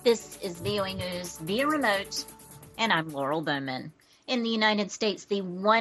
This is VOA News via remote, and I'm Laurel Bowman. In the United States, the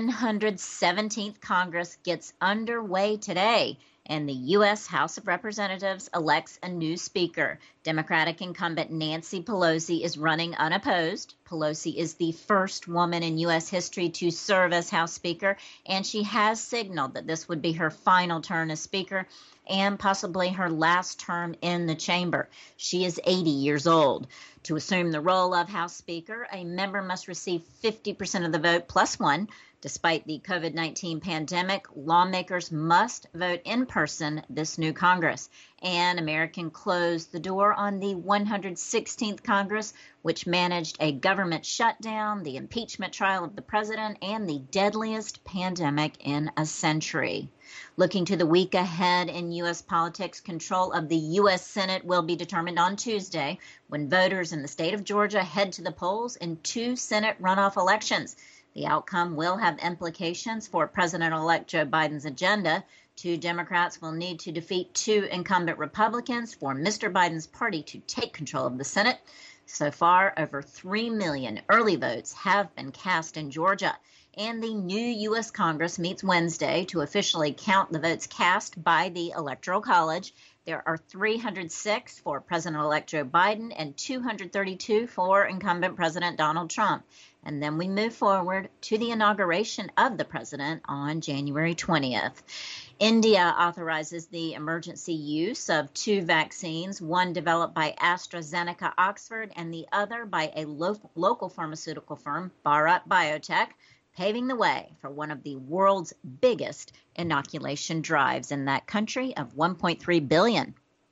117th Congress gets underway today, and the U.S. House of Representatives elects a new speaker. Democratic incumbent Nancy Pelosi is running unopposed. Pelosi is the first woman in U.S. history to serve as House Speaker, and she has signaled that this would be her final term as Speaker and possibly her last term in the chamber. She is 80 years old. To assume the role of House Speaker, a member must receive 50% of the vote plus one. Despite the COVID-19 pandemic, lawmakers must vote in person this new Congress. And American closed the door on the 116th Congress, which managed a government shutdown, the impeachment trial of the president, and the deadliest pandemic in a century. Looking to the week ahead in U.S. politics, control of the U.S. Senate will be determined on Tuesday when voters in the state of Georgia head to the polls in two Senate runoff elections. The outcome will have implications for President-elect Joe Biden's agenda. Two Democrats will need to defeat two incumbent Republicans for Mr. Biden's party to take control of the Senate. So far, over 3 million early votes have been cast in Georgia. And the new U.S. Congress meets Wednesday to officially count the votes cast by the Electoral College. There are 306 for President-elect Joe Biden and 232 for incumbent President Donald Trump. And then we move forward to the inauguration of the president on January 20th. India authorizes the emergency use of two vaccines, one developed by AstraZeneca Oxford and the other by a local pharmaceutical firm, Bharat Biotech, paving the way for one of the world's biggest inoculation drives in that country of 1.3 billion.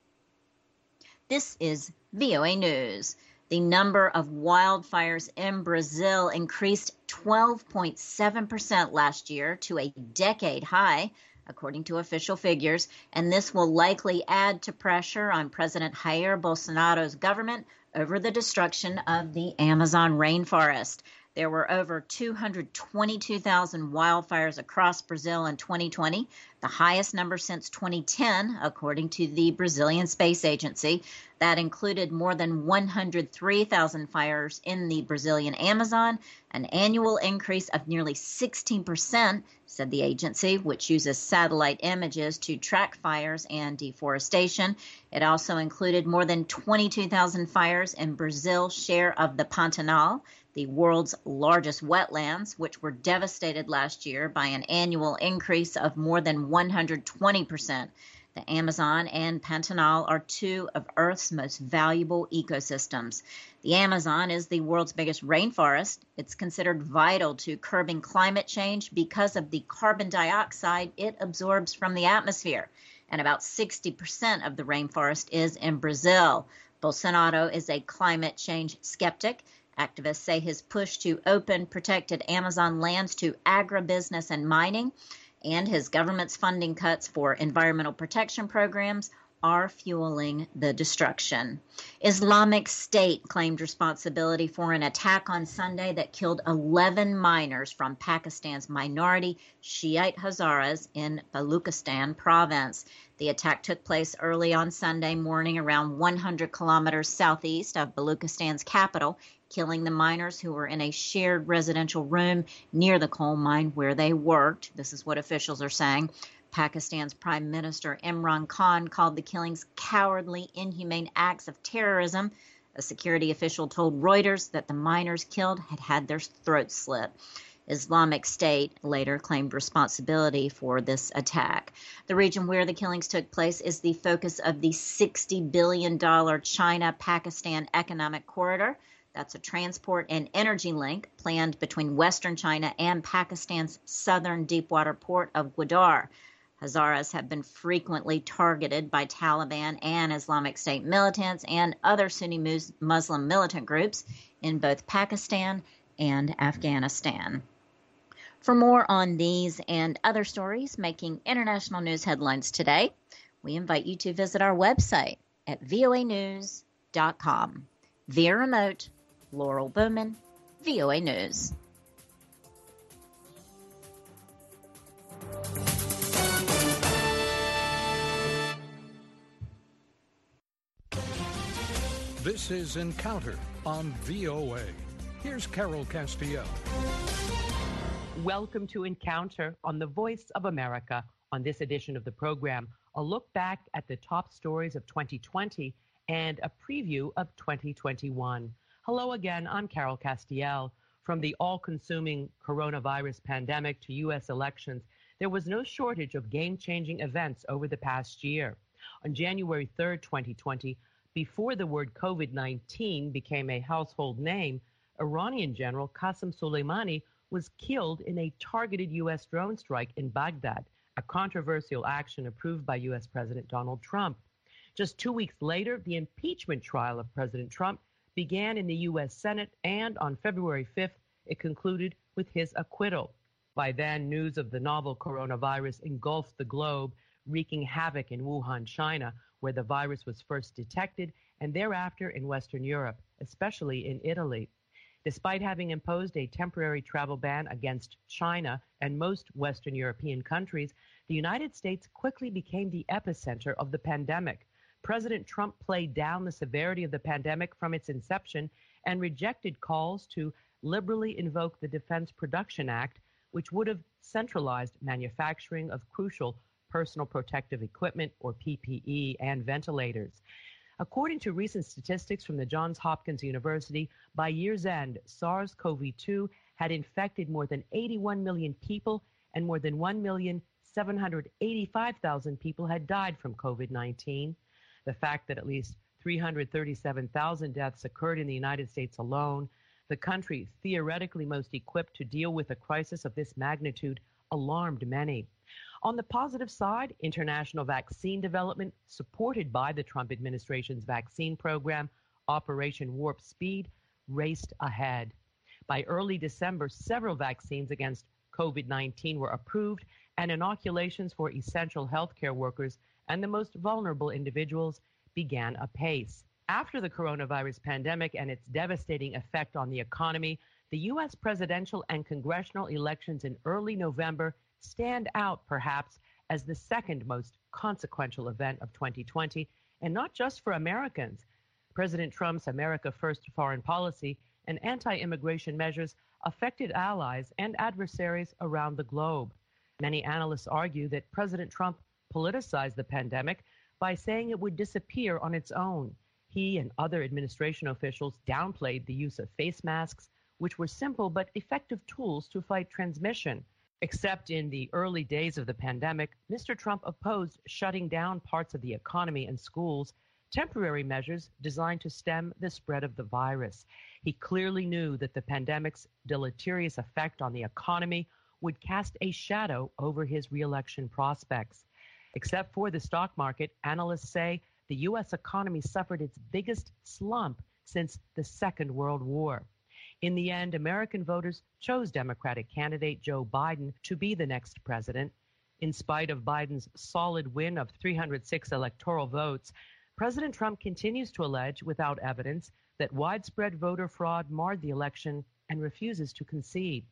This is VOA News. The number of wildfires in Brazil increased 12.7% last year to a decade high, according to official figures, and this will likely add to pressure on President Jair Bolsonaro's government over the destruction of the Amazon rainforest. There were over 222,000 wildfires across Brazil in 2020, the highest number since 2010, according to the Brazilian Space Agency. That included more than 103,000 fires in the Brazilian Amazon, an annual increase of nearly 16%, said the agency, which uses satellite images to track fires and deforestation. It also included more than 22,000 fires in Brazil's share of the Pantanal, the world's largest wetlands, which were devastated last year by an annual increase of more than 120%. The Amazon and Pantanal are two of Earth's most valuable ecosystems. The Amazon is the world's biggest rainforest. It's considered vital to curbing climate change because of the carbon dioxide it absorbs from the atmosphere. And about 60% of the rainforest is in Brazil. Bolsonaro is a climate change skeptic. Activists say his push to open protected Amazon lands to agribusiness and mining and his government's funding cuts for environmental protection programs are fueling the destruction. Islamic State claimed responsibility for an attack on Sunday that killed 11 miners from Pakistan's minority Shiite Hazaras in Baluchistan province. The attack took place early on Sunday morning around 100 kilometers southeast of Baluchistan's capital, killing the miners who were in a shared residential room near the coal mine where they worked. This is what officials are saying. Pakistan's Prime Minister Imran Khan called the killings cowardly, inhumane acts of terrorism. A security official told Reuters that the miners killed had had their throats slit. Islamic State later claimed responsibility for this attack. The region where the killings took place is the focus of the $60 billion China-Pakistan economic corridor. That's a transport and energy link planned between western China and Pakistan's southern deepwater port of Gwadar. Hazaras have been frequently targeted by Taliban and Islamic State militants and other Sunni Muslim militant groups in both Pakistan and Afghanistan. For more on these and other stories making international news headlines today, we invite you to visit our website at voanews.com. Via remote, Laurel Bowman, VOA News. This is Encounter on VOA. Here's Carol Castiel. Welcome to Encounter on the Voice of America. On this edition of the program, a look back at the top stories of 2020 and a preview of 2021. Hello again, I'm Carol Castiel. From the all-consuming coronavirus pandemic to U.S. elections, there was no shortage of game-changing events over the past year. On January 3rd, 2020, before the word COVID-19 became a household name, Iranian General Qasem Soleimani was killed in a targeted U.S. drone strike in Baghdad, a controversial action approved by U.S. President Donald Trump. Just 2 weeks later, the impeachment trial of President Trump began in the U.S. Senate, and on February 5th, it concluded with his acquittal. By then, news of the novel coronavirus engulfed the globe, wreaking havoc in Wuhan, China, where the virus was first detected, and thereafter in Western Europe, especially in Italy. Despite having imposed a temporary travel ban against China and most Western European countries, the United States quickly became the epicenter of the pandemic. President Trump played down the severity of the pandemic from its inception and rejected calls to liberally invoke the Defense Production Act, which would have centralized manufacturing of crucial personal protective equipment, or PPE, and ventilators. According to recent statistics from the Johns Hopkins University, by year's end, SARS-CoV-2 had infected more than 81 million people, and more than 1,785,000 people had died from COVID-19. The fact that at least 337,000 deaths occurred in the United States alone, the country theoretically most equipped to deal with a crisis of this magnitude, alarmed many. On the positive side, international vaccine development, supported by the Trump administration's vaccine program, Operation Warp Speed, raced ahead. By early December, several vaccines against COVID-19 were approved, and inoculations for essential healthcare workers and the most vulnerable individuals began apace. After the coronavirus pandemic and its devastating effect on the economy, the U.S. presidential and congressional elections in early November stand out, perhaps, as the second most consequential event of 2020, and not just for Americans. President Trump's America First foreign policy and anti-immigration measures affected allies and adversaries around the globe. Many analysts argue that President Trump politicized the pandemic by saying it would disappear on its own. He and other administration officials downplayed the use of face masks, which were simple but effective tools to fight transmission. Except in the early days of the pandemic, Mr. Trump opposed shutting down parts of the economy and schools, temporary measures designed to stem the spread of the virus. He clearly knew that the pandemic's deleterious effect on the economy would cast a shadow over his reelection prospects. Except for the stock market, analysts say the U.S. economy suffered its biggest slump since the Second World War. In the end, American voters chose Democratic candidate Joe Biden to be the next president. In spite of Biden's solid win of 306 electoral votes, President Trump continues to allege, without evidence, that widespread voter fraud marred the election and refuses to concede.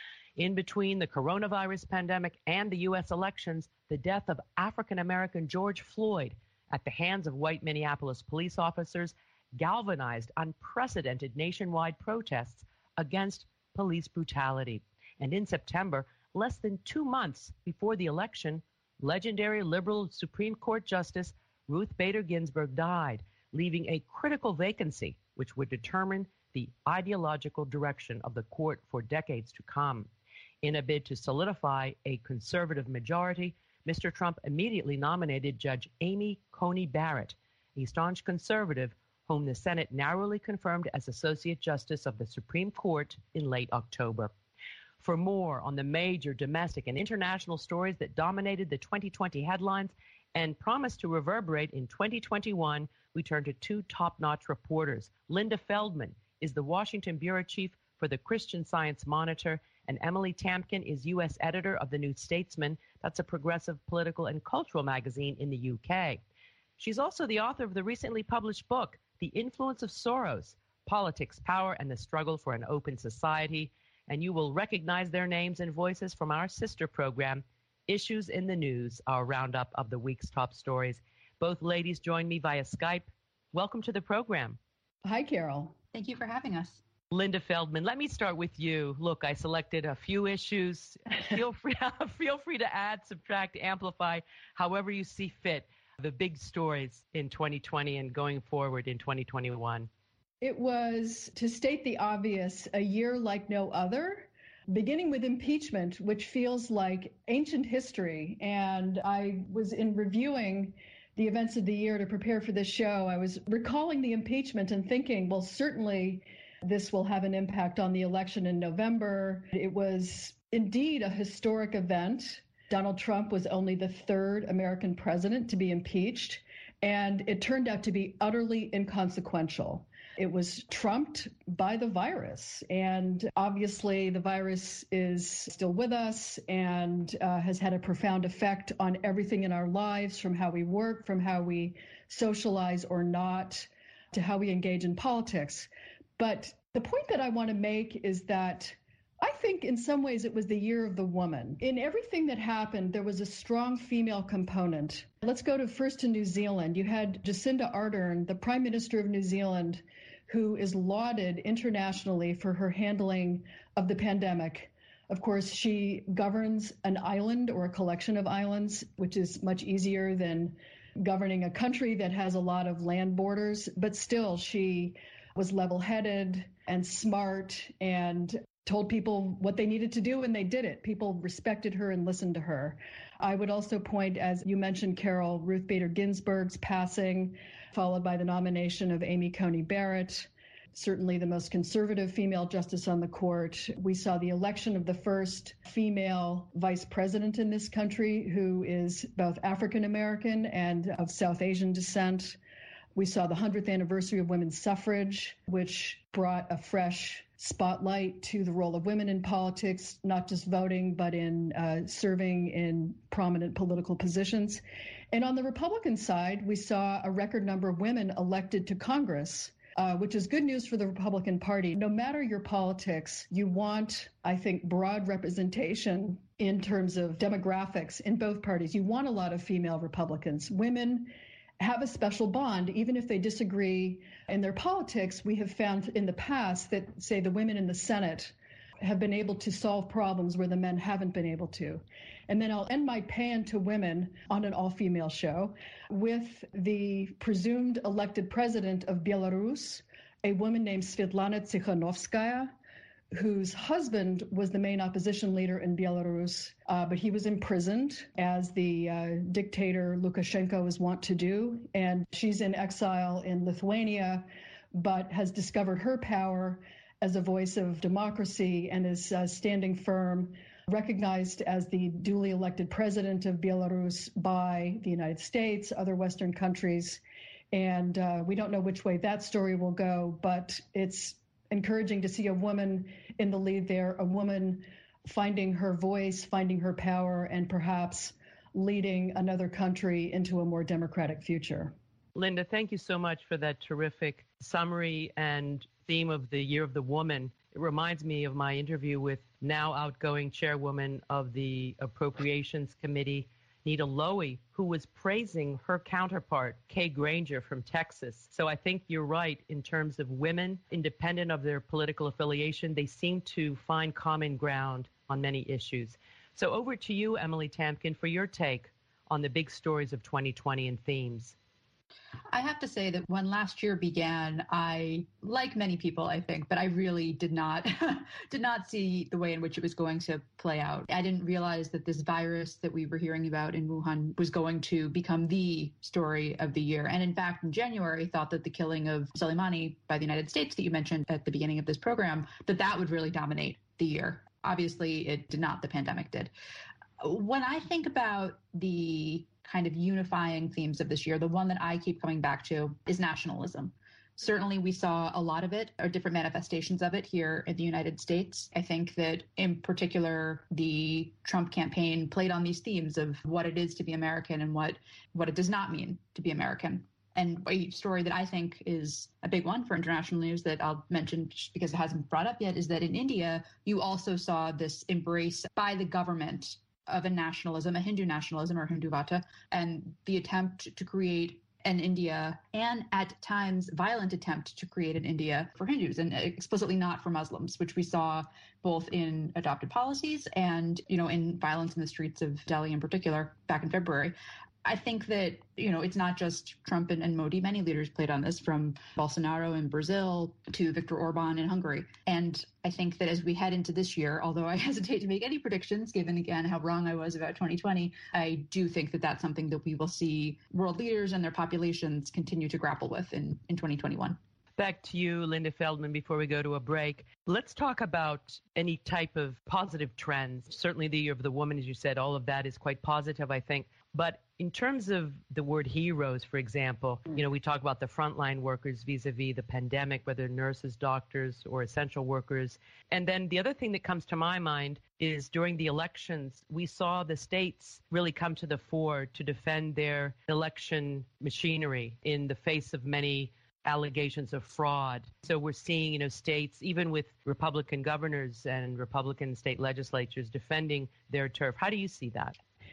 In between the coronavirus pandemic and the U.S. elections, the death of African-American George Floyd at the hands of white Minneapolis police officers galvanized unprecedented nationwide protests against police brutality. And in September, less than 2 months before the election, legendary liberal Supreme Court Justice Ruth Bader Ginsburg died, leaving a critical vacancy which would determine the ideological direction of the court for decades to come. In a bid to solidify a conservative majority, Mr. Trump immediately nominated Judge Amy Coney Barrett, a staunch conservative whom the Senate narrowly confirmed as Associate Justice of the Supreme Court in late October. For more on the major domestic and international stories that dominated the 2020 headlines and promised to reverberate in 2021, we turn to two top-notch reporters. Linda Feldman is the Washington bureau chief for the Christian Science Monitor, and Emily Tamkin is U.S. editor of The New Statesman. That's a progressive political and cultural magazine in the UK. She's also the author of the recently published book, The Influence of Soros, Politics, Power, and the Struggle for an Open Society. And you will recognize their names and voices from our sister program, Issues in the News, our roundup of the week's top stories. Both ladies join me via Skype. Welcome to the program. Hi, Carol. Thank you for having us. Linda Feldman, let me start with you. Look, I selected a few issues. Feel free to add, subtract, amplify, however you see fit, the big stories in 2020 and going forward in 2021. It was, to state the obvious, a year like no other, beginning with impeachment, which feels like ancient history. And I was in reviewing the events of the year to prepare for this show. I was recalling the impeachment and thinking, well, certainly this will have an impact on the election in November. It was indeed a historic event. Donald Trump was only the third American president to be impeached, and it turned out to be utterly inconsequential. It was trumped by the virus, and obviously the virus is still with us and has had a profound effect on everything in our lives, from how we work, from how we socialize or not, to how we engage in politics. But the point that I want to make is that I think in some ways it was the year of the woman. In everything that happened, there was a strong female component. Let's go first to New Zealand. You had Jacinda Ardern, the Prime Minister of New Zealand, who is lauded internationally for her handling of the pandemic. Of course, she governs an island or a collection of islands, which is much easier than governing a country that has a lot of land borders. But still, she was level-headed and smart and told people what they needed to do, and they did it. People respected her and listened to her. I would also point, as you mentioned, Carol, Ruth Bader Ginsburg's passing, followed by the nomination of Amy Coney Barrett, certainly the most conservative female justice on the court. We saw the election of the first female vice president in this country, who is both African American and of South Asian descent. We saw the 100th anniversary of women's suffrage, which brought a fresh spotlight to the role of women in politics, not just voting, but in serving in prominent political positions. And on the Republican side, we saw a record number of women elected to Congress, which is good news for the Republican Party. No matter your politics, you want, I think, broad representation in terms of demographics in both parties. You want a lot of female Republicans. Women have a special bond, even if they disagree in their politics. We have found in the past that, say, the women in the Senate have been able to solve problems where the men haven't been able to. And then I'll end my pan to women on an all-female show with the presumed elected president of Belarus, a woman named Svetlana Tsikhanouskaya, whose husband was the main opposition leader in Belarus, but he was imprisoned, as the dictator Lukashenko is wont to do. And she's in exile in Lithuania, but has discovered her power as a voice of democracy and is standing firm, recognized as the duly elected president of Belarus by the United States, other Western countries. And we don't know which way that story will go, but it's encouraging to see a woman in the lead there, a woman finding her voice, finding her power, and perhaps leading another country into a more democratic future. Linda, thank you so much for that terrific summary and theme of the Year of the Woman. It reminds me of my interview with now outgoing chairwoman of the Appropriations Committee, Nita Lowey, who was praising her counterpart, Kay Granger from Texas. So I think you're right in terms of women, independent of their political affiliation. They seem to find common ground on many issues. So over to you, Emily Tamkin, for your take on the big stories of 2020 and themes. I have to say that when last year began, I, like many people, I think, but I really did not see the way in which it was going to play out. I didn't realize that this virus that we were hearing about in Wuhan was going to become the story of the year. And in fact, in January, thought that the killing of Soleimani by the United States that you mentioned at the beginning of this program, that would really dominate the year. Obviously, it did not. The pandemic did. When I think about the kind of unifying themes of this year, the one that I keep coming back to is nationalism. Certainly, we saw a lot of it, or different manifestations of it here in the United States. I think that, in particular, the Trump campaign played on these themes of what it is to be American and what it does not mean to be American. And a story that I think is a big one for international news that I'll mention just because it hasn't brought up yet is that in India, you also saw this embrace by the government of a nationalism, a Hindu nationalism or Hinduvata, and the attempt to create an India, and at times violent attempt to create an India for Hindus and explicitly not for Muslims, which we saw both in adopted policies and, in violence in the streets of Delhi in particular back in February. I think that, it's not just Trump and Modi. Many leaders played on this, from Bolsonaro in Brazil to Viktor Orban in Hungary. And I think that as we head into this year, although I hesitate to make any predictions, given, again, how wrong I was about 2020, I do think that that's something that we will see world leaders and their populations continue to grapple with in 2021. Back to you, Linda Feldman, before we go to a break. Let's talk about any type of positive trends. Certainly the Year of the Woman, as you said, all of that is quite positive, I think. But in terms of the word heroes, for example, we talk about the frontline workers vis-a-vis the pandemic, whether nurses, doctors, or essential workers. And then the other thing that comes to my mind is during the elections, we saw the states really come to the fore to defend their election machinery in the face of many allegations of fraud. So we're seeing, states, even with Republican governors and Republican state legislatures defending their turf. How do you see that?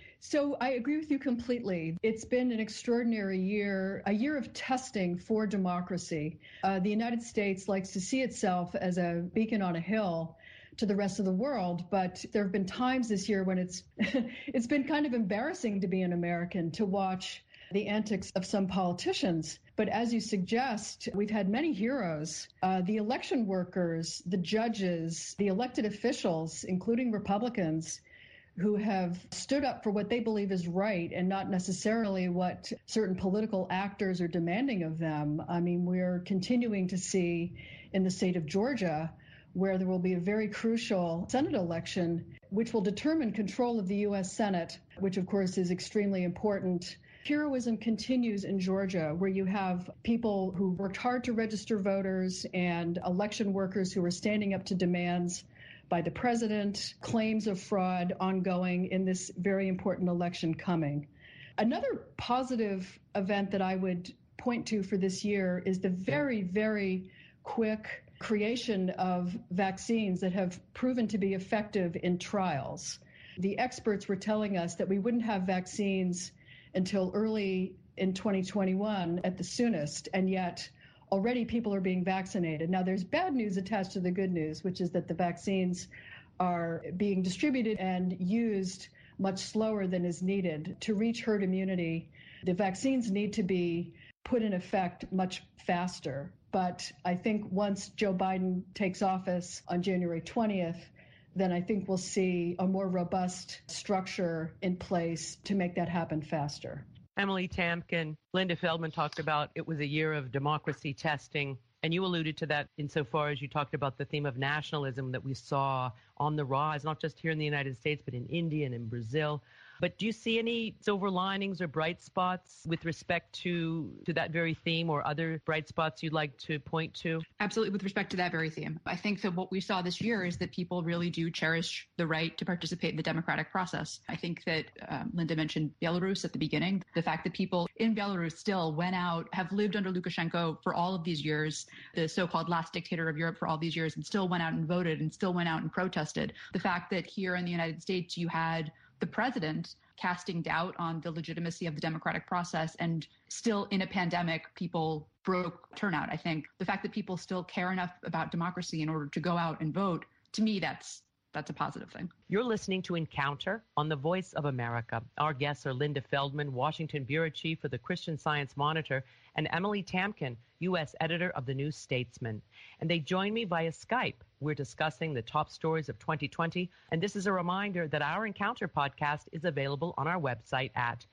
So I agree with you completely. It's been an extraordinary year, a year of testing for democracy. The United States likes to see itself as a beacon on a hill to the rest of the world, but there have been times this year when it's been kind of embarrassing to be an American, to watch the antics of some politicians. But as you suggest, we've had many heroes, the election workers, the judges, the elected officials, including Republicans, who have stood up for what they believe is right and not necessarily what certain political actors are demanding of them. I mean, we're continuing to see in the state of Georgia, where there will be a very crucial Senate election, which will determine control of the U.S. Senate, which of course is extremely important. Heroism continues in Georgia, where you have people who worked hard to register voters and election workers who are standing up to demands by the president, claims of fraud ongoing in this very important election coming. Another positive event that I would point to for this year is the very, very quick creation of vaccines that have proven to be effective in trials. The experts were telling us that we wouldn't have vaccines until early in 2021 at the soonest, and yet already people are being vaccinated. Now, there's bad news attached to the good news, which is that the vaccines are being distributed and used much slower than is needed. To reach herd immunity, the vaccines need to be put in effect much faster. But I think once Joe Biden takes office on January 20th, then I think we'll see a more robust structure in place to make that happen faster. Emily Tamkin, Linda Feldman talked about it was a year of democracy testing, and you alluded to that insofar as you talked about the theme of nationalism that we saw on the rise, not just here in the United States, but in India and in Brazil. But do you see any silver linings or bright spots with respect to that very theme, or other bright spots you'd like to point to? Absolutely, with respect to that very theme. I think that what we saw this year is that people really do cherish the right to participate in the democratic process. I think that Linda mentioned Belarus at the beginning. The fact that people in Belarus still went out, have lived under Lukashenko for all of these years, the so-called last dictator of Europe for all these years, and still went out and voted and still went out and protested. The fact that here in the United States you had the president casting doubt on the legitimacy of the democratic process, and still in a pandemic, people broke turnout. I think the fact that people still care enough about democracy in order to go out and vote, to me, that's a positive thing. You're listening to Encounter on the Voice of America. Our guests are Linda Feldman, Washington Bureau Chief for the Christian Science Monitor, and Emily Tamkin, U.S. Editor of The New Statesman. And they join me via Skype. We're discussing the top stories of 2020, and this is a reminder that our Encounter podcast is available on our website at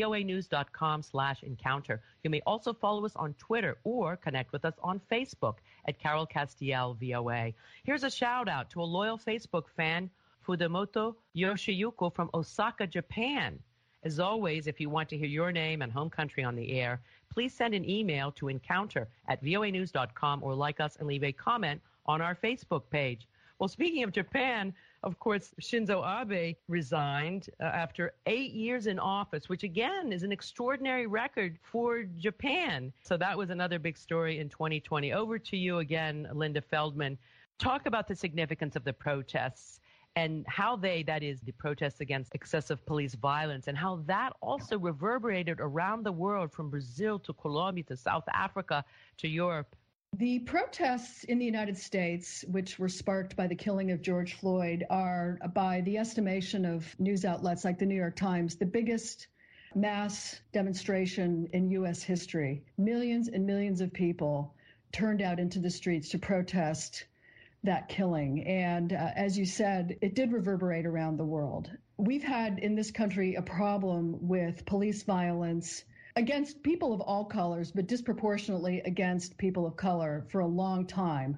voanews.com/encounter. You may also follow us on Twitter or connect with us on Facebook at Carol Castiel VOA. Here's a shout out to a loyal Facebook fan, Fudamoto Yoshiyuko from Osaka, Japan. As always, if you want to hear your name and home country on the air, please send an email to encounter@voanews.com or like us and leave a comment on our Facebook page. Well, speaking of Japan, of course, Shinzo Abe resigned after 8 years in office, which again is an extraordinary record for Japan. So that was another big story in 2020. Over to you again, Linda Feldman. Talk about the significance of the protests and how that is the protests against excessive police violence, and how that also reverberated around the world from Brazil to Colombia to South Africa to Europe. The protests in the United States, which were sparked by the killing of George Floyd, are, by the estimation of news outlets like the New York Times, the biggest mass demonstration in U.S. history. Millions and millions of people turned out into the streets to protest that killing. And as you said, it did reverberate around the world. We've had in this country a problem with police violence against people of all colors, but disproportionately against people of color for a long time.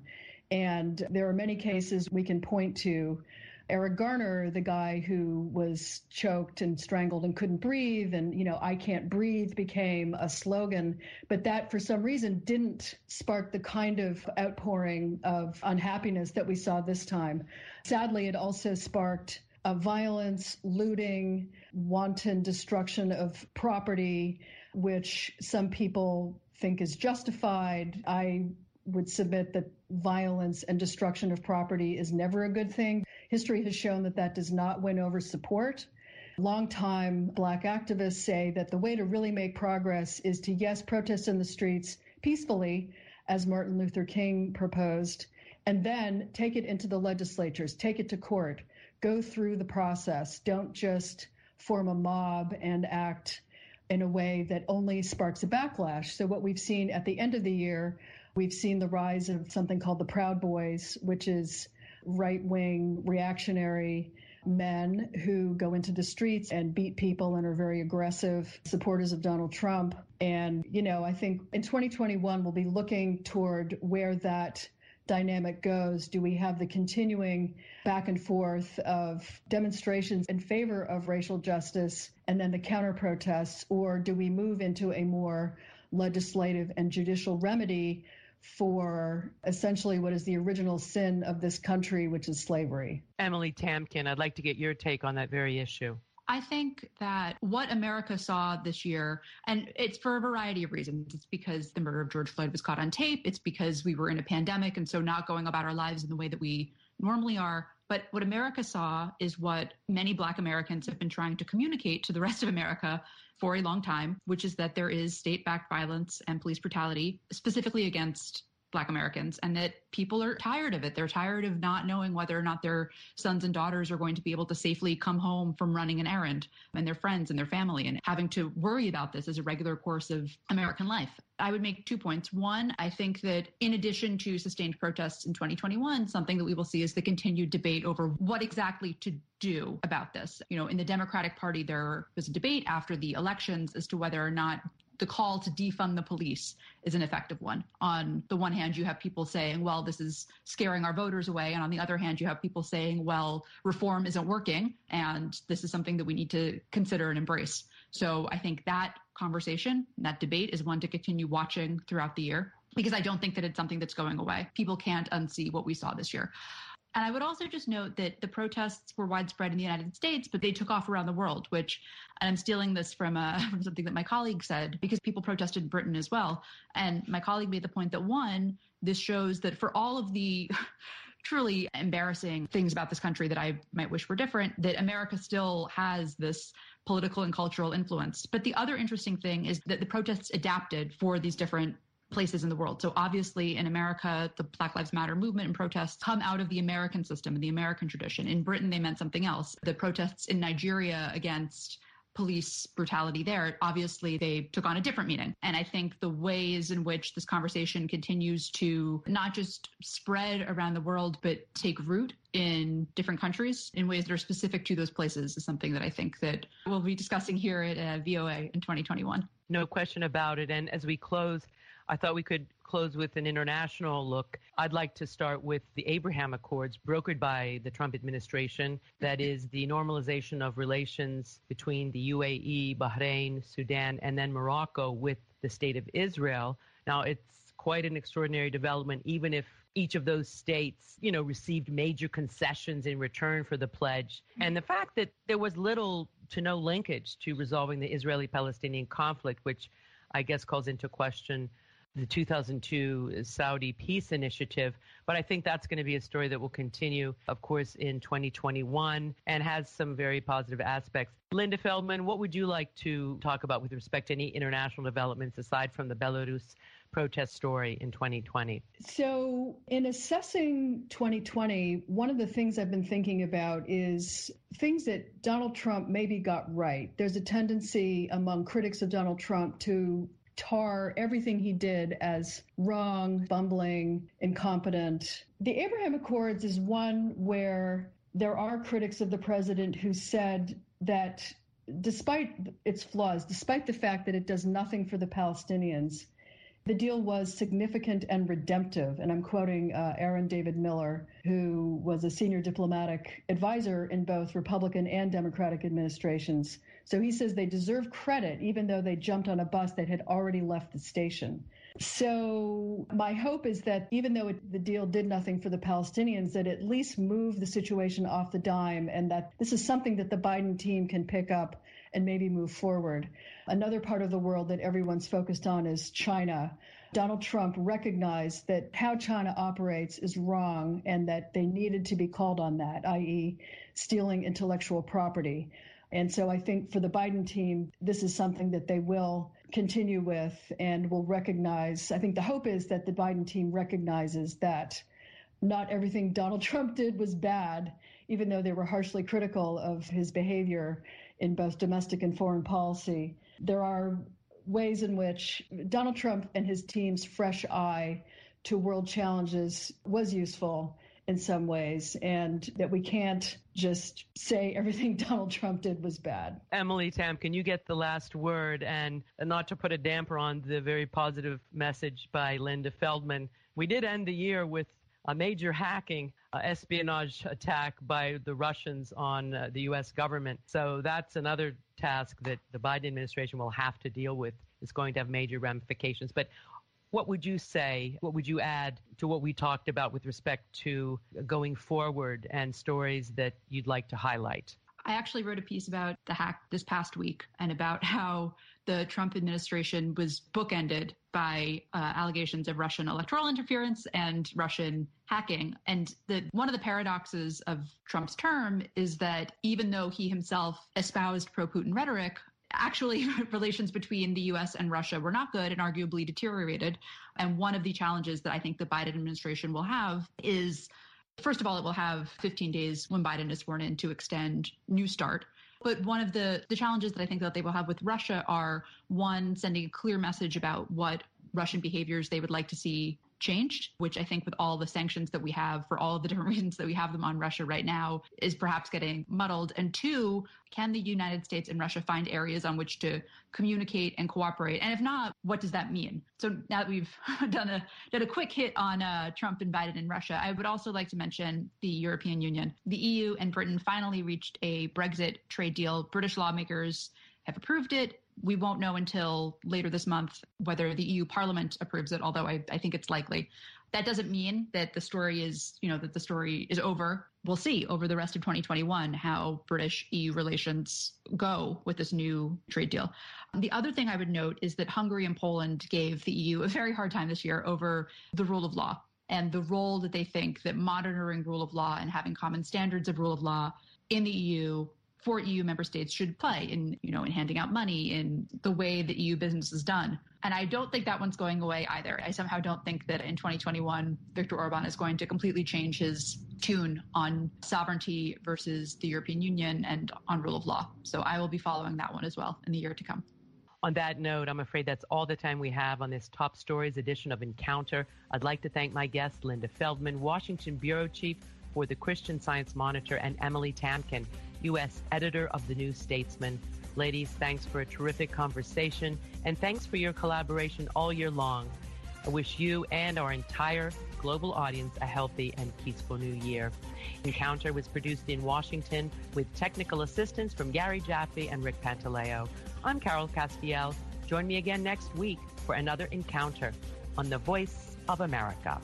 And there are many cases we can point to. Eric Garner, the guy who was choked and strangled and couldn't breathe, and, I can't breathe became a slogan, but that for some reason didn't spark the kind of outpouring of unhappiness that we saw this time. Sadly, it also sparked violence, looting, wanton destruction of property, which some people think is justified. I would submit that violence and destruction of property is never a good thing. History has shown that that does not win over support. Longtime Black activists say that the way to really make progress is to, yes, protest in the streets peacefully, as Martin Luther King proposed, and then take it into the legislatures, take it to court, go through the process. Don't just form a mob and act in a way that only sparks a backlash. So what we've seen at the end of the year, we've seen the rise of something called the Proud Boys, which is right-wing reactionary men who go into the streets and beat people and are very aggressive supporters of Donald Trump. And, I think in 2021, we'll be looking toward where that dynamic goes. Do we have the continuing back and forth of demonstrations in favor of racial justice and then the counter protests, or do we move into a more legislative and judicial remedy for essentially what is the original sin of this country, which is slavery? Emily Tamkin, I'd like to get your take on that very issue. I think that what America saw this year, and it's for a variety of reasons. It's because the murder of George Floyd was caught on tape. It's because we were in a pandemic and so not going about our lives in the way that we normally are. But what America saw is what many Black Americans have been trying to communicate to the rest of America for a long time, which is that there is state-backed violence and police brutality, specifically against Black Americans, and that people are tired of it. They're tired of not knowing whether or not their sons and daughters are going to be able to safely come home from running an errand, and their friends and their family, and having to worry about this as a regular course of American life. I would make 2 points. One, I think that in addition to sustained protests in 2021, something that we will see is the continued debate over what exactly to do about this. In the Democratic Party, there was a debate after the elections as to whether or not the call to defund the police is an effective one. On the one hand, you have people saying, well, this is scaring our voters away. And on the other hand, you have people saying, well, reform isn't working, and this is something that we need to consider and embrace. So I think that conversation, that debate is one to continue watching throughout the year, because I don't think that it's something that's going away. People can't unsee what we saw this year. And I would also just note that the protests were widespread in the United States, but they took off around the world, and I'm stealing this from something that my colleague said, because people protested in Britain as well. And my colleague made the point that, one, this shows that for all of the truly embarrassing things about this country that I might wish were different, that America still has this political and cultural influence. But the other interesting thing is that the protests adapted for these different places in the world. So obviously in America, the Black Lives Matter movement and protests come out of the American system and the American tradition. In Britain, they meant something else. The protests in Nigeria against police brutality there, obviously they took on a different meaning. And I think the ways in which this conversation continues to not just spread around the world, but take root in different countries in ways that are specific to those places is something that I think that we'll be discussing here at VOA in 2021. No question about it. And as we close, I thought we could close with an international look. I'd like to start with the Abraham Accords brokered by the Trump administration. That is the normalization of relations between the UAE, Bahrain, Sudan, and then Morocco with the state of Israel. Now, it's quite an extraordinary development, even if each of those states, received major concessions in return for the pledge. And the fact that there was little to no linkage to resolving the Israeli-Palestinian conflict, which I guess calls into question the 2002 Saudi peace initiative. But I think that's going to be a story that will continue, of course, in 2021 and has some very positive aspects. Linda Feldman, what would you like to talk about with respect to any international developments aside from the Belarus protest story in 2020? So in assessing 2020, one of the things I've been thinking about is things that Donald Trump maybe got right. There's a tendency among critics of Donald Trump to tar everything he did as wrong, bumbling, incompetent. The Abraham Accords is one where there are critics of the president who said that despite its flaws, despite the fact that it does nothing for the Palestinians, the deal was significant and redemptive. And I'm quoting Aaron David Miller, who was a senior diplomatic advisor in both Republican and Democratic administrations. So he says they deserve credit, even though they jumped on a bus that had already left the station. So my hope is that even though the deal did nothing for the Palestinians, that at least move the situation off the dime, and that this is something that the Biden team can pick up and maybe move forward. Another part of the world that everyone's focused on is China. Donald Trump recognized that how China operates is wrong and that they needed to be called on that, i.e. stealing intellectual property. And so I think for the Biden team, this is something that they will continue with and will recognize. I think the hope is that the Biden team recognizes that not everything Donald Trump did was bad, even though they were harshly critical of his behavior in both domestic and foreign policy. There are ways in which Donald Trump and his team's fresh eye to world challenges was useful in some ways, and that we can't just say everything Donald Trump did was bad. Emily Tam, can you get the last word? And not to put a damper on the very positive message by Linda Feldman, we did end the year with a major hacking espionage attack by the Russians on the U.S. government. So that's another task that the Biden administration will have to deal with. It's going to have major ramifications. But what would you say, what would you add to what we talked about with respect to going forward and stories that you'd like to highlight? I actually wrote a piece about the hack this past week and about how the Trump administration was bookended by allegations of Russian electoral interference and Russian hacking. And one of the paradoxes of Trump's term is that even though he himself espoused pro-Putin rhetoric, actually relations between the U.S. and Russia were not good and arguably deteriorated. And one of the challenges that I think the Biden administration will have is, first of all, it will have 15 days when Biden is sworn in to extend New START. But one of the challenges that I think that they will have with Russia are, one, sending a clear message about what Russian behaviors they would like to see changed, which I think with all the sanctions that we have for all of the different reasons that we have them on Russia right now is perhaps getting muddled. And two, can the United States and Russia find areas on which to communicate and cooperate? And if not, what does that mean? So now that we've done a quick hit on Trump and Biden and Russia, I would also like to mention the European Union. The EU and Britain finally reached a Brexit trade deal. British lawmakers have approved it. We won't know until later this month whether the EU Parliament approves it, although I think it's likely. That doesn't mean that the story is, that the story is over. We'll see over the rest of 2021 how British-EU relations go with this new trade deal. The other thing I would note is that Hungary and Poland gave the EU a very hard time this year over the rule of law and the role that they think that monitoring rule of law and having common standards of rule of law in the EU for EU member states should play in handing out money, in the way that EU business is done. And I don't think that one's going away either. I somehow don't think that in 2021, Viktor Orban is going to completely change his tune on sovereignty versus the European Union and on rule of law. So I will be following that one as well in the year to come. On that note, I'm afraid that's all the time we have on this Top Stories edition of Encounter. I'd like to thank my guest, Linda Feldman, Washington Bureau Chief for the Christian Science Monitor, and Emily Tamkin, U.S. editor of The New Statesman. Ladies, thanks for a terrific conversation, and thanks for your collaboration all year long. I wish you and our entire global audience a healthy and peaceful new year. Encounter was produced in Washington with technical assistance from Gary Jaffe and Rick Pantaleo. I'm Carol Castiel. Join me again next week for another Encounter on The Voice of America.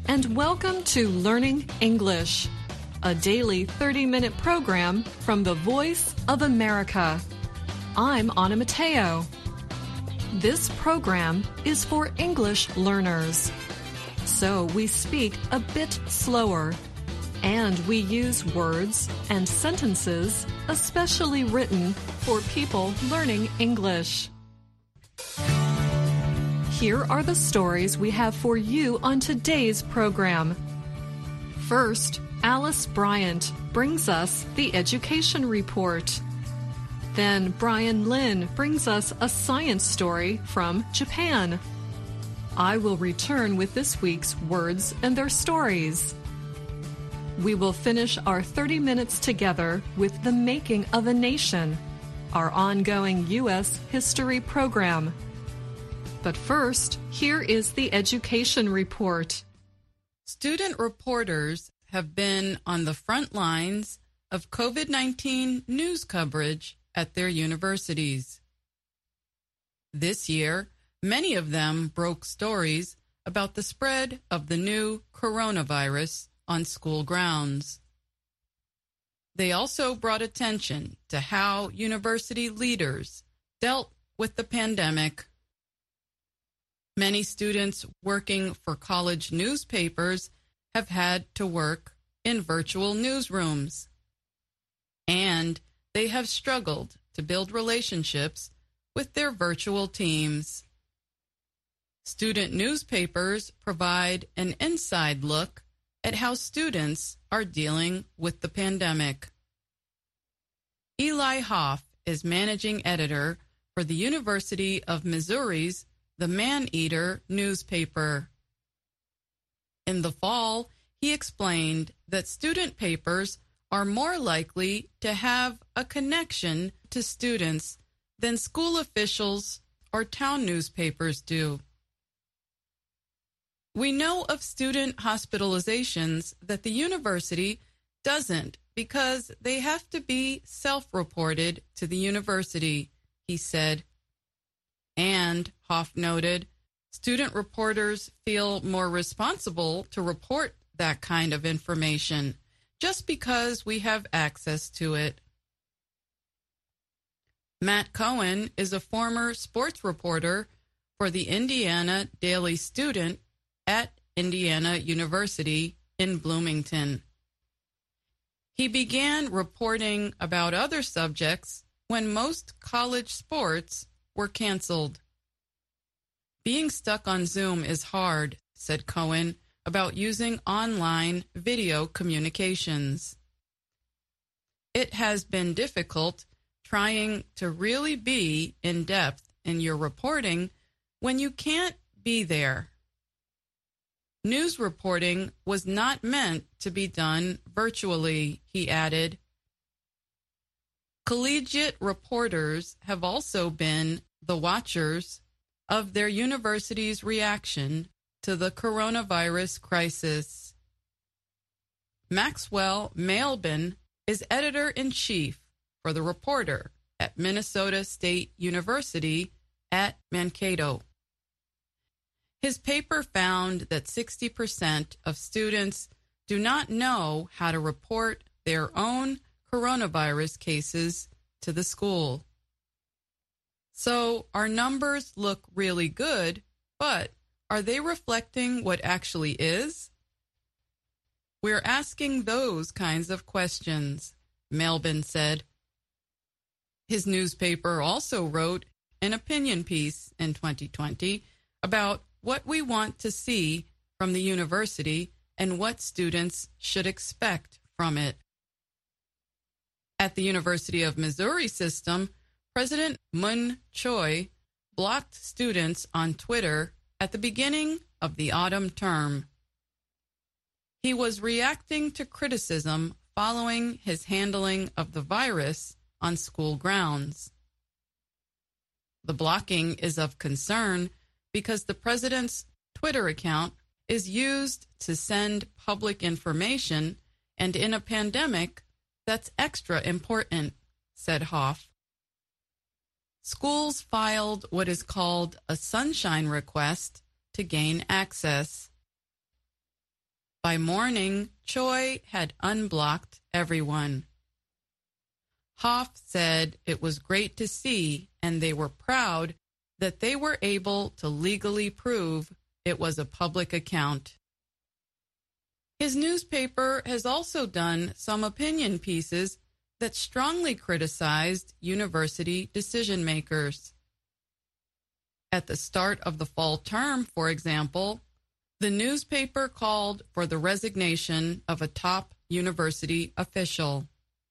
and welcome to Learning English, a daily 30-minute program from the Voice of America. I'm Anna Mateo. This program is for English learners, so we speak a bit slower, and we use words and sentences especially written for people learning English. Here are the stories we have for you on today's program. First, Alice Bryant brings us the Education Report. Then Brian Lynn brings us a science story from Japan. I will return with this week's Words and Their Stories. We will finish our 30 minutes together with The Making of a Nation, our ongoing U.S. history program. But first, here is the Education Report. Student reporters have been on the front lines of COVID-19 news coverage at their universities. This year, many of them broke stories about the spread of the new coronavirus on school grounds. They also brought attention to how university leaders dealt with the pandemic. Many students working for college newspapers have had to work in virtual newsrooms, and they have struggled to build relationships with their virtual teams. Student newspapers provide an inside look at how students are dealing with the pandemic. Eli Hoff is managing editor for the University of Missouri's The Man-Eater newspaper. In the fall, he explained that student papers are more likely to have a connection to students than school officials or town newspapers do. We know of student hospitalizations that the university doesn't because they have to be self-reported to the university, he said. And, Hoff noted, student reporters feel more responsible to report that kind of information just because we have access to it. Matt Cohen is a former sports reporter for the Indiana Daily Student at Indiana University in Bloomington. He began reporting about other subjects when most college sports were canceled. Being stuck on Zoom is hard, said Cohen, about using online video communications. It has been difficult trying to really be in depth in your reporting when you can't be there. News reporting was not meant to be done virtually, he added. Collegiate reporters have also been the watchers of their university's reaction to the coronavirus crisis. Maxwell Malebon is editor-in-chief for The Reporter at Minnesota State University at Mankato. His paper found that 60% of students do not know how to report their own coronavirus cases to the school. So our numbers look really good, but are they reflecting what actually is? We're asking those kinds of questions, Malebon said. His newspaper also wrote an opinion piece in 2020 about what we want to see from the university and what students should expect from it. At the University of Missouri system, President Mun Choi blocked students on Twitter at the beginning of the autumn term. He was reacting to criticism following his handling of the virus on school grounds. The blocking is of concern because the president's Twitter account is used to send public information, and in a pandemic, that's extra important, said Hoff. Schools filed what is called a sunshine request to gain access. By morning, Choi had unblocked everyone. Hoff said it was great to see, and they were proud that they were able to legally prove it was a public account. His newspaper has also done some opinion pieces that strongly criticized university decision-makers. At the start of the fall term, for example, the newspaper called for the resignation of a top university official.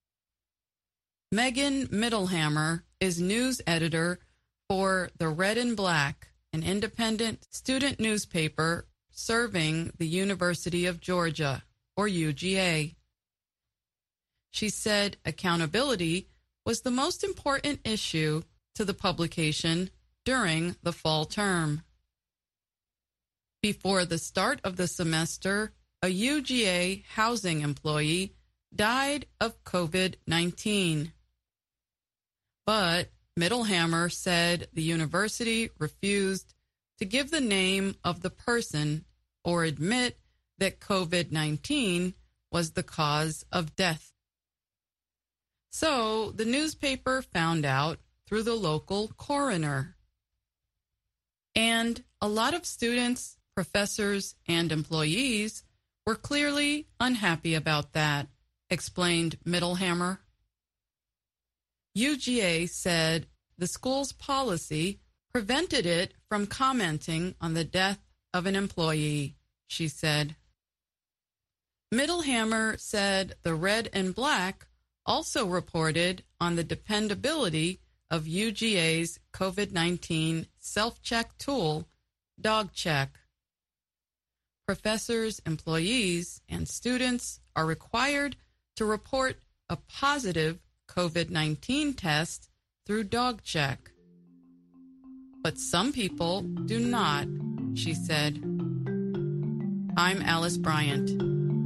Megan Middlehammer is news editor for The Red and Black, an independent student newspaper serving the University of Georgia, or UGA. She said accountability was the most important issue to the publication during the fall term. Before the start of the semester, a UGA housing employee died of COVID-19. But Middlehammer said the university refused to give the name of the person or admit that COVID-19 was the cause of death. So the newspaper found out through the local coroner. And a lot of students, professors, and employees were clearly unhappy about that, explained Middlehammer. UGA said the school's policy prevented it from commenting on the death of an employee, she said. Middlehammer said the Red and Black also reported on the dependability of UGA's COVID-19 self-check tool, DogCheck. Professors, employees, and students are required to report a positive COVID-19 test through DogCheck. But some people do not, she said. I'm Alice Bryant.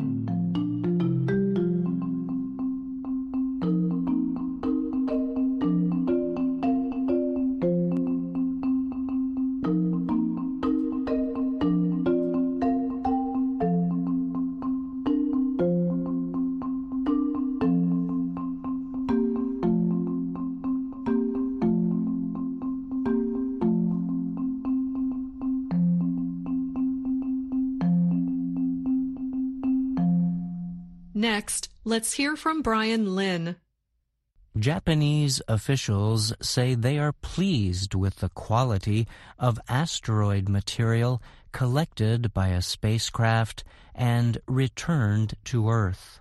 Next, let's hear from Brian Lynn. Japanese officials say they are pleased with the quality of asteroid material collected by a spacecraft and returned to Earth.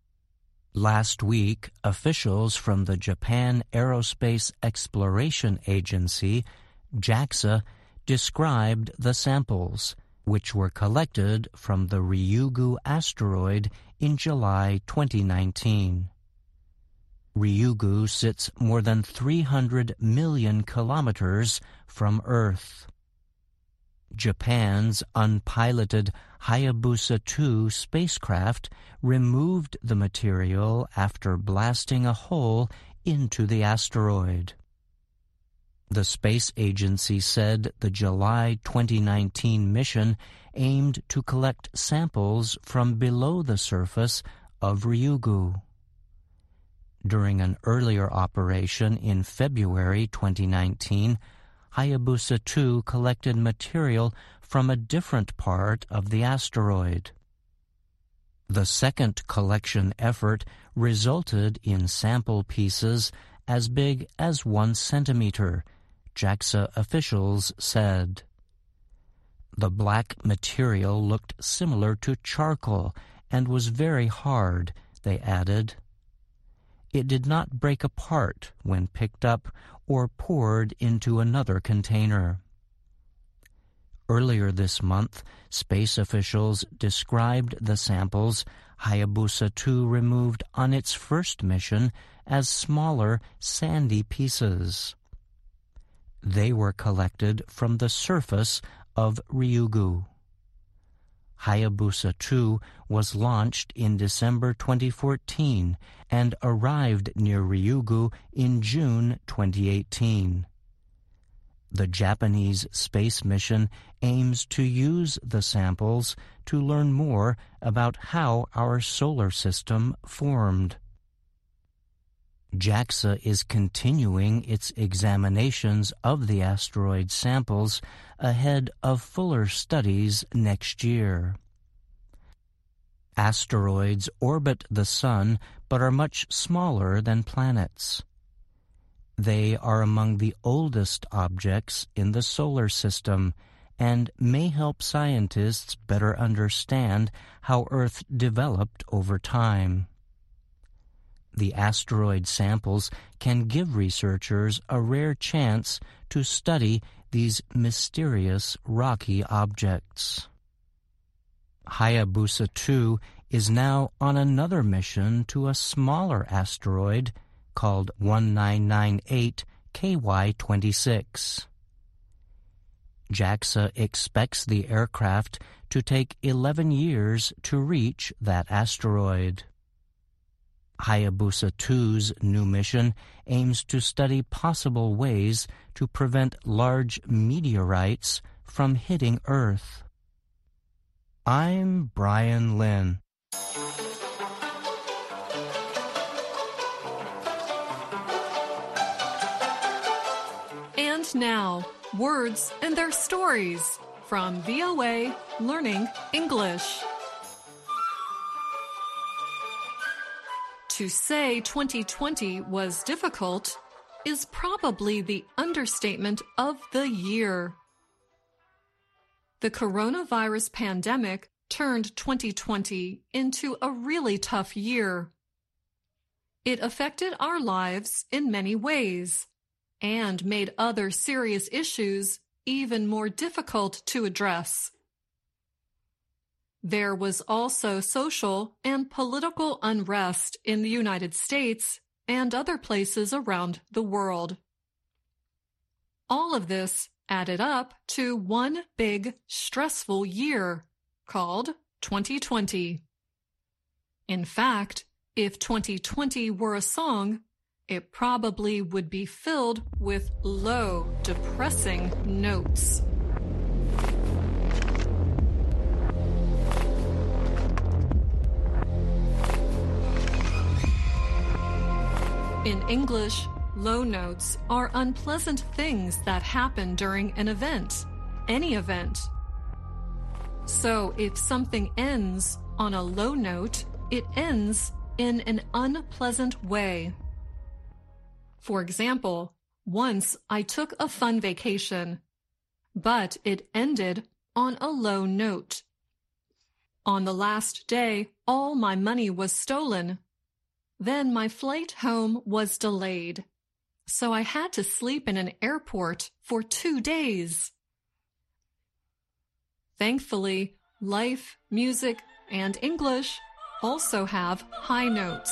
Last week, officials from the Japan Aerospace Exploration Agency, JAXA, described the samples, which were collected from the Ryugu asteroid in July 2019. Ryugu sits more than 300 million kilometers from Earth. Japan's unpiloted Hayabusa 2 spacecraft removed the material after blasting a hole into the asteroid. The space agency said the July 2019 mission aimed to collect samples from below the surface of Ryugu. During an earlier operation in February 2019, Hayabusa 2 collected material from a different part of the asteroid. The second collection effort resulted in sample pieces as big as 1 centimeter, JAXA officials said. The black material looked similar to charcoal and was very hard, they added. It did not break apart when picked up or poured into another container. Earlier this month, space officials described the samples Hayabusa 2 removed on its first mission as smaller, sandy pieces. They were collected from the surface of Ryugu. Hayabusa 2 was launched in December 2014 and arrived near Ryugu in June 2018. The Japanese space mission aims to use the samples to learn more about how our solar system formed. JAXA is continuing its examinations of the asteroid samples ahead of fuller studies next year. Asteroids orbit the Sun but are much smaller than planets. They are among the oldest objects in the solar system and may help scientists better understand how Earth developed over time. The asteroid samples can give researchers a rare chance to study these mysterious rocky objects. Hayabusa 2 is now on another mission to a smaller asteroid called 1998 KY26. JAXA expects the aircraft to take 11 years to reach that asteroid. Hayabusa 2's new mission aims to study possible ways to prevent large meteorites from hitting Earth. I'm Brian Lynn. And now, words and their stories from VOA Learning English. To say 2020 was difficult is probably the understatement of the year. The coronavirus pandemic turned 2020 into a really tough year. It affected our lives in many ways and made other serious issues even more difficult to address. There was also social and political unrest in the United States and other places around the world. All of this added up to one big, stressful year called 2020. In fact, if 2020 were a song, it probably would be filled with low, depressing notes. In English, low notes are unpleasant things that happen during an event, any event. So if something ends on a low note, it ends in an unpleasant way. For example, once I took a fun vacation, but it ended on a low note. On the last day, all my money was stolen. Then my flight home was delayed, so I had to sleep in an airport for 2 days. Thankfully, life, music, and English also have high notes.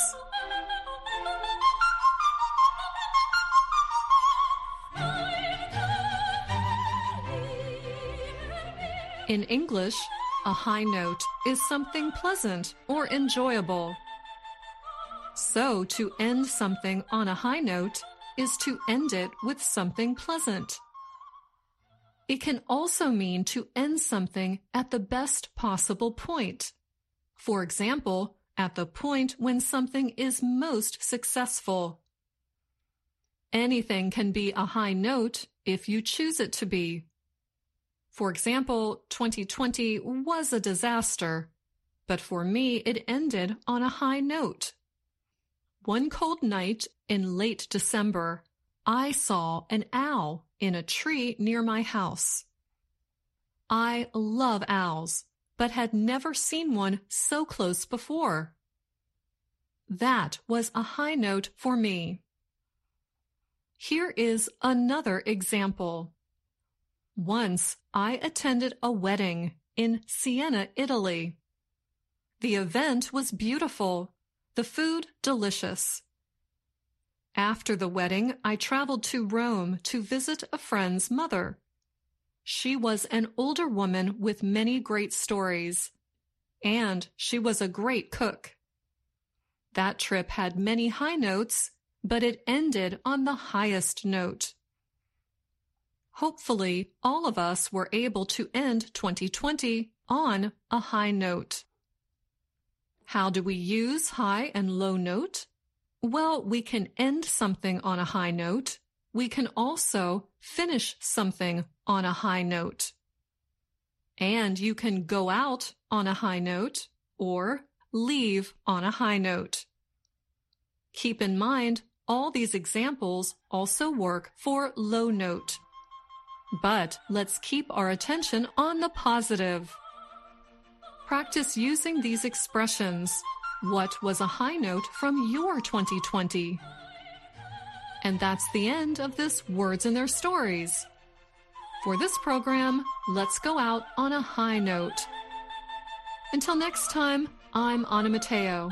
In English, a high note is something pleasant or enjoyable. So, to end something on a high note is to end it with something pleasant. It can also mean to end something at the best possible point. For example, at the point when something is most successful. Anything can be a high note if you choose it to be. For example, 2020 was a disaster, but for me it ended on a high note. One cold night in late December, I saw an owl in a tree near my house. I love owls, but had never seen one so close before. That was a high note for me. Here is another example. Once I attended a wedding in Siena, Italy. The event was beautiful. The food delicious. After the wedding, I traveled to Rome to visit a friend's mother. She was an older woman with many great stories, and she was a great cook. That trip had many high notes, but it ended on the highest note. Hopefully, all of us were able to end 2020 on a high note. How do we use high and low note? Well, we can end something on a high note. We can also finish something on a high note. And you can go out on a high note or leave on a high note. Keep in mind, all these examples also work for low note. But let's keep our attention on the positive. Practice using these expressions. What was a high note from your 2020? And that's the end of this Words and Their Stories. For this program, let's go out on a high note. Until next time, I'm Anna Matteo.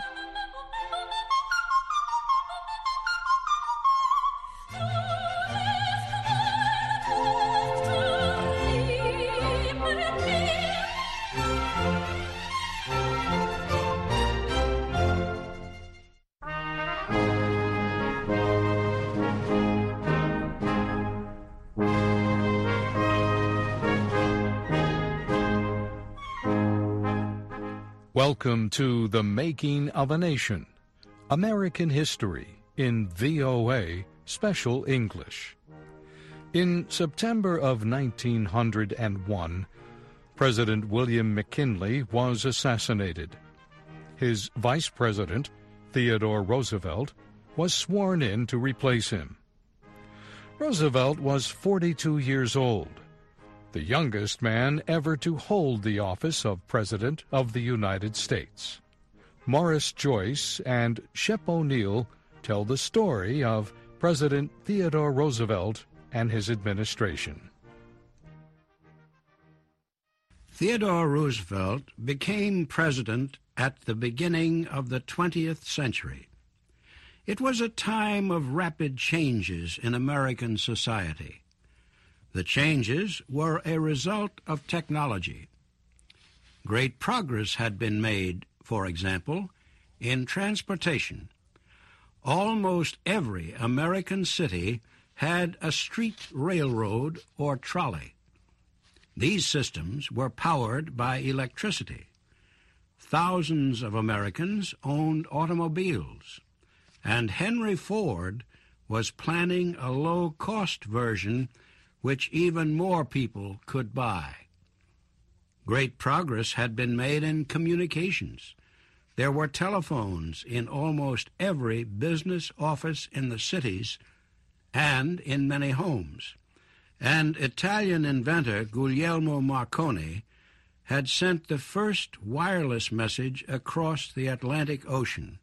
Welcome to The Making of a Nation, American History in VOA Special English. In September of 1901, President William McKinley was assassinated. His vice president, Theodore Roosevelt, was sworn in to replace him. Roosevelt was 42 years old, the youngest man ever to hold the office of President of the United States. Morris Joyce and Shep O'Neill tell the story of President Theodore Roosevelt and his administration. Theodore Roosevelt became president at the beginning of the 20th century. It was a time of rapid changes in American society. The changes were a result of technology. Great progress had been made, for example, in transportation. Almost every American city had a street railroad or trolley. These systems were powered by electricity. Thousands of Americans owned automobiles, and Henry Ford was planning a low-cost version which even more people could buy. Great progress had been made in communications. There were telephones in almost every business office in the cities and in many homes. And Italian inventor Guglielmo Marconi had sent the first wireless message across the Atlantic Ocean.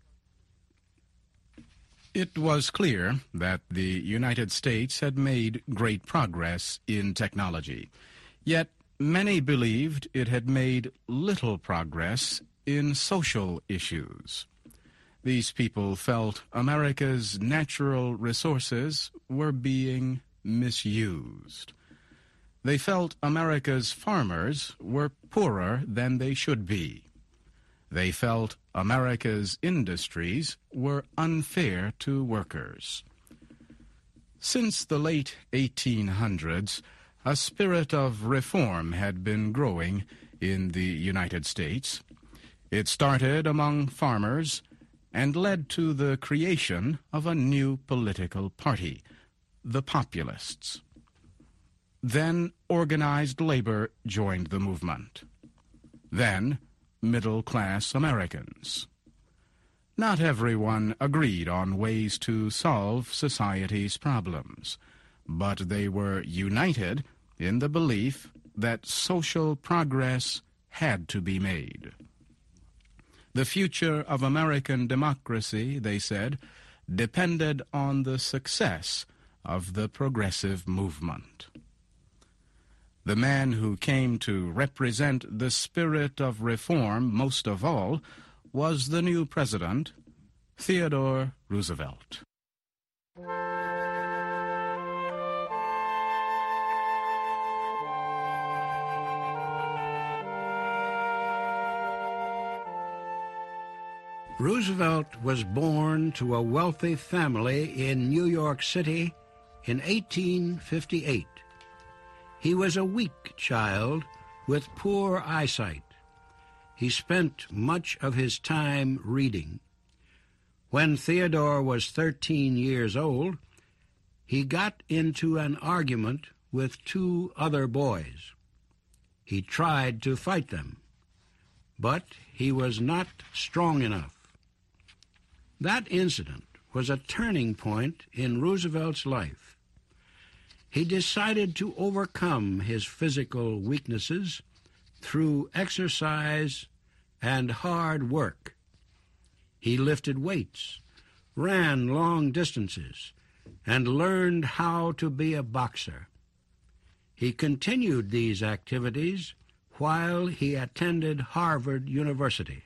It was clear that the United States had made great progress in technology, yet many believed it had made little progress in social issues. These people felt America's natural resources were being misused. They felt America's farmers were poorer than they should be. They felt America's industries were unfair to workers. Since the late 1800s, a spirit of reform had been growing in the United States. It started among farmers and led to the creation of a new political party, the Populists. Then organized labor joined the movement. Then middle-class Americans. Not everyone agreed on ways to solve society's problems, but they were united in the belief that social progress had to be made. The future of American democracy, they said, depended on the success of the progressive movement. The man who came to represent the spirit of reform most of all was the new president, Theodore Roosevelt. Roosevelt was born to a wealthy family in New York City in 1858. He was a weak child with poor eyesight. He spent much of his time reading. When Theodore was 13 years old, he got into an argument with 2 other boys. He tried to fight them, but he was not strong enough. That incident was a turning point in Roosevelt's life. He decided to overcome his physical weaknesses through exercise and hard work. He lifted weights, ran long distances, and learned how to be a boxer. He continued these activities while he attended Harvard University.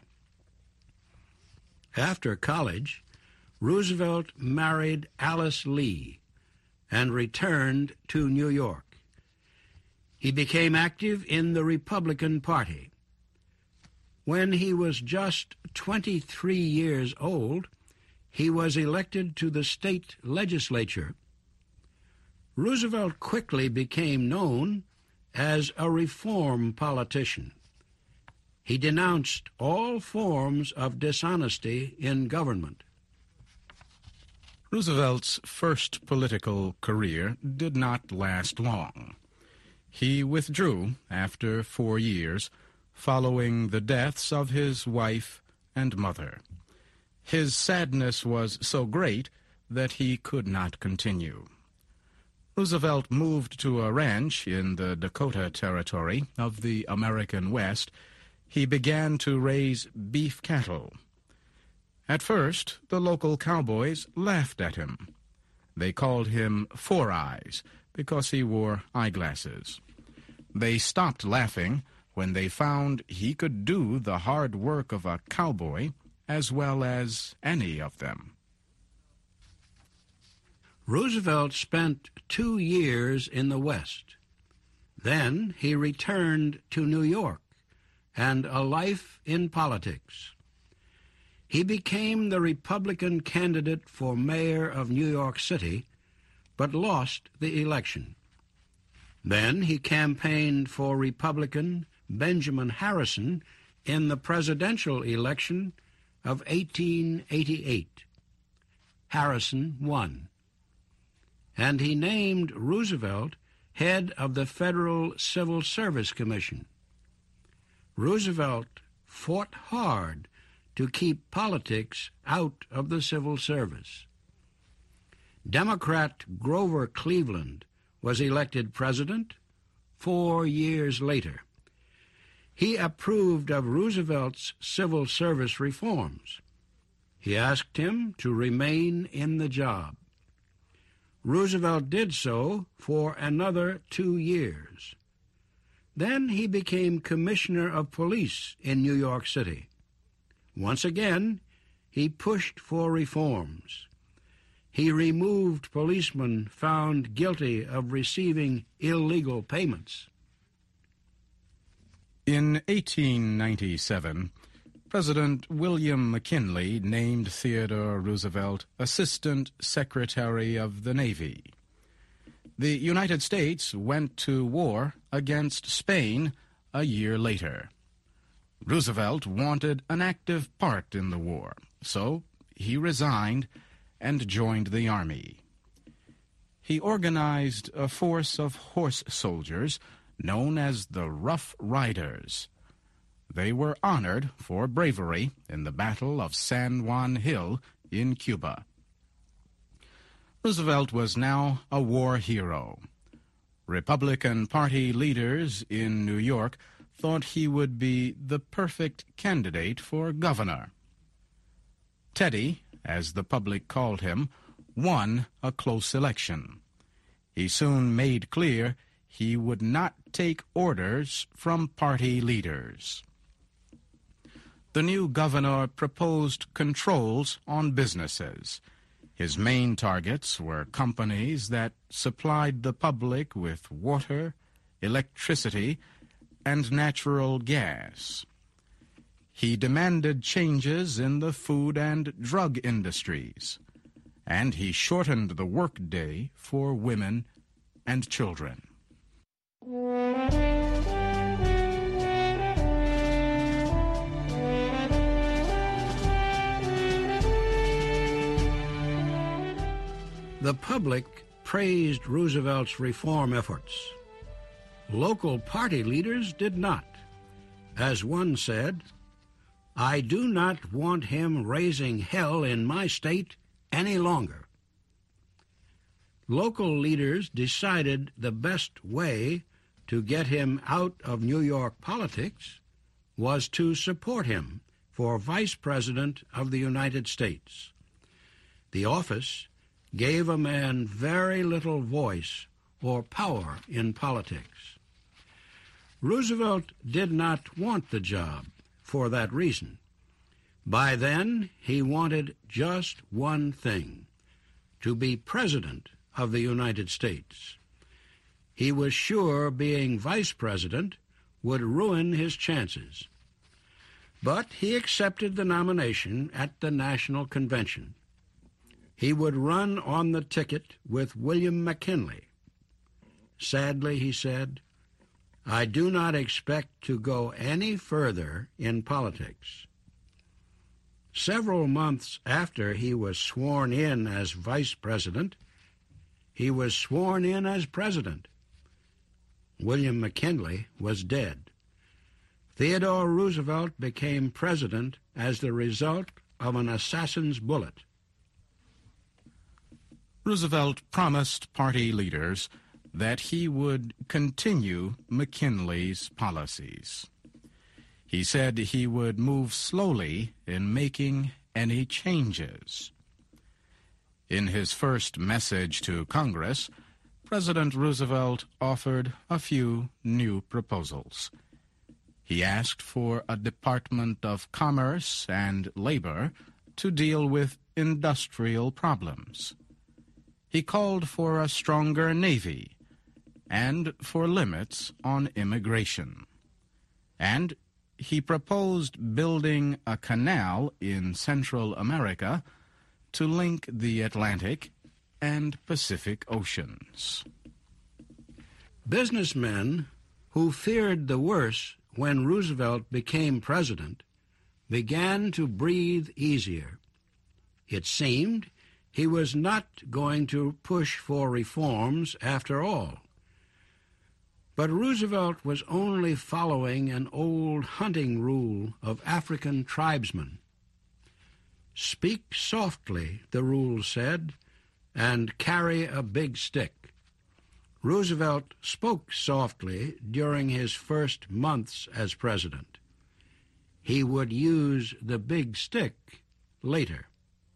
After college, Roosevelt married Alice Lee and returned to New York. He became active in the Republican Party. When he was just 23 years old, he was elected to the state legislature. Roosevelt quickly became known as a reform politician. He denounced all forms of dishonesty in government. Roosevelt's first political career did not last long. He withdrew after 4 years, following the deaths of his wife and mother. His sadness was so great that he could not continue. Roosevelt moved to a ranch in the Dakota Territory of the American West. He began to raise beef cattle. At first, the local cowboys laughed at him. They called him Four Eyes because he wore eyeglasses. They stopped laughing when they found he could do the hard work of a cowboy as well as any of them. Roosevelt spent 2 years in the West. Then he returned to New York and a life in politics. He became the Republican candidate for mayor of New York City, but lost the election. Then he campaigned for Republican Benjamin Harrison in the presidential election of 1888. Harrison won, and he named Roosevelt head of the Federal Civil Service Commission. Roosevelt fought hard to keep politics out of the civil service. Democrat Grover Cleveland was elected president 4 years later. He approved of Roosevelt's civil service reforms. He asked him to remain in the job. Roosevelt did so for another 2 years. Then he became Commissioner of Police in New York City. Once again, he pushed for reforms. He removed policemen found guilty of receiving illegal payments. In 1897, President William McKinley named Theodore Roosevelt Assistant Secretary of the Navy. The United States went to war against Spain a year later. Roosevelt wanted an active part in the war, so he resigned and joined the Army. He organized a force of horse soldiers known as the Rough Riders. They were honored for bravery in the Battle of San Juan Hill in Cuba. Roosevelt was now a war hero. Republican Party leaders in New York thought he would be the perfect candidate for governor. Teddy, as the public called him, won a close election. He soon made clear he would not take orders from party leaders. The new governor proposed controls on businesses. His main targets were companies that supplied the public with water, electricity, and natural gas. He demanded changes in the food and drug industries, and he shortened the workday for women and children. The public praised Roosevelt's reform efforts. Local party leaders did not. As one said, "I do not want him raising hell in my state any longer." Local leaders decided the best way to get him out of New York politics was to support him for Vice President of the United States. The office gave a man very little voice or power in politics. Roosevelt did not want the job for that reason. By then, he wanted just one thing: to be President of the United States. He was sure being Vice President would ruin his chances. But he accepted the nomination at the National Convention. He would run on the ticket with William McKinley. Sadly, he said, "I do not expect to go any further in politics." Several months after he was sworn in as Vice President, he was sworn in as President. William McKinley was dead. Theodore Roosevelt became president as the result of an assassin's bullet. Roosevelt promised party leaders that he would continue McKinley's policies. He said he would move slowly in making any changes. In his first message to Congress, President Roosevelt offered a few new proposals. He asked for a Department of Commerce and Labor to deal with industrial problems. He called for a stronger Navy and for limits on immigration. And he proposed building a canal in Central America to link the Atlantic and Pacific Oceans. Businessmen who feared the worst when Roosevelt became president began to breathe easier. It seemed he was not going to push for reforms after all. But Roosevelt was only following an old hunting rule of African tribesmen. "Speak softly," the rule said, "and carry a big stick." Roosevelt spoke softly during his first months as president. He would use the big stick later.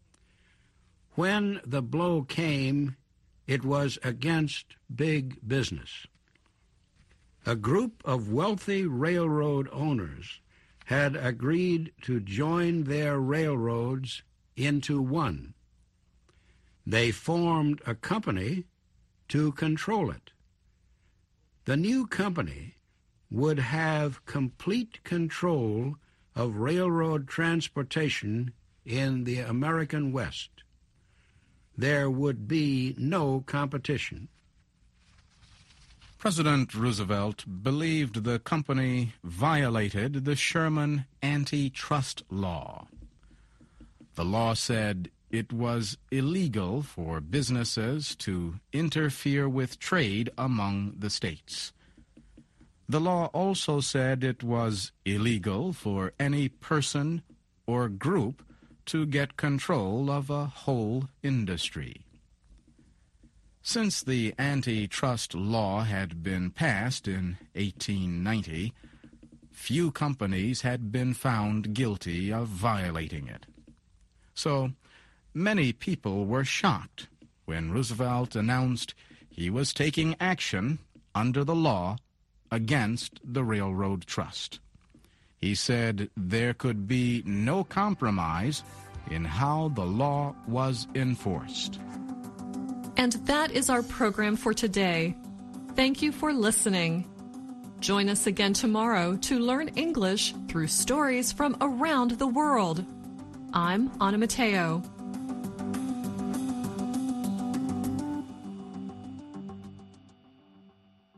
When the blow came, it was against big business. A group of wealthy railroad owners had agreed to join their railroads into one. They formed a company to control it. The new company would have complete control of railroad transportation in the American West. There would be no competition. President Roosevelt believed the company violated the Sherman Antitrust Law. The law said it was illegal for businesses to interfere with trade among the states. The law also said it was illegal for any person or group to get control of a whole industry. Since the antitrust law had been passed in 1890, few companies had been found guilty of violating it. So, many people were shocked when Roosevelt announced he was taking action under the law against the Railroad Trust. He said there could be no compromise in how the law was enforced. And that is our program for today. Thank you for listening. Join us again tomorrow to learn English through stories from around the world. I'm Anna Mateo.